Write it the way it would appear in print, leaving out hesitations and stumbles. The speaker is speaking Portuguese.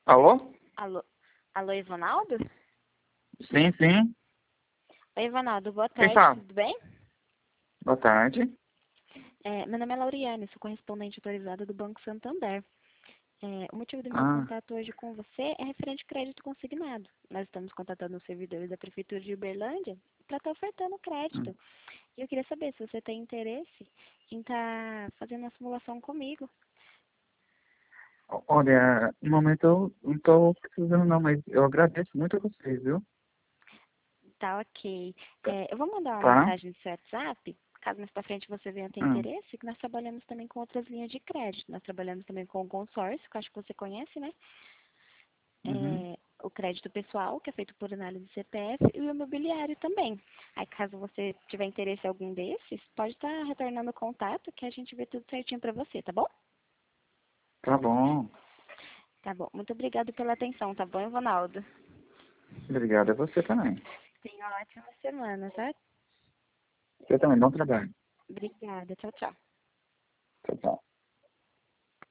Alô? Alô, alô, Ivanaldo? Sim, sim. Oi, Ivanaldo, boa Quem tarde, fala? tudo bem? Boa tarde. Meu nome é Lauriane, sou correspondente autorizada do Banco Santander. O motivo do meu Ah, contato hoje com você é referente ao crédito consignado. Nós estamos contatando os servidores da Prefeitura de Uberlândia para estar ofertando hum. crédito. E eu queria saber se você tem interesse em estar fazendo uma simulação comigo. Olha, no momento eu não estou precisando não, mas eu agradeço muito a vocês, viu? Tá, ok. Eu vou mandar uma Tá? mensagem no seu WhatsApp, caso mais para frente você venha ter Hum. interesse, que nós trabalhamos também com outras linhas de crédito. Nós trabalhamos também com o consórcio, que eu acho que você conhece, né? Uhum. O crédito pessoal, que é feito por análise de CPF, e o imobiliário também. Aí, caso você tiver interesse em algum desses, pode estar retornando o contato, que a gente vê tudo certinho para você, tá bom? Tá bom. Tá bom. Muito obrigada pela atenção, tá bom, Ronaldo? Obrigado a você também. Tenha uma ótima semana, tá? Você também, bom trabalho. Obrigada. Tchau, tchau. Tchau, tchau.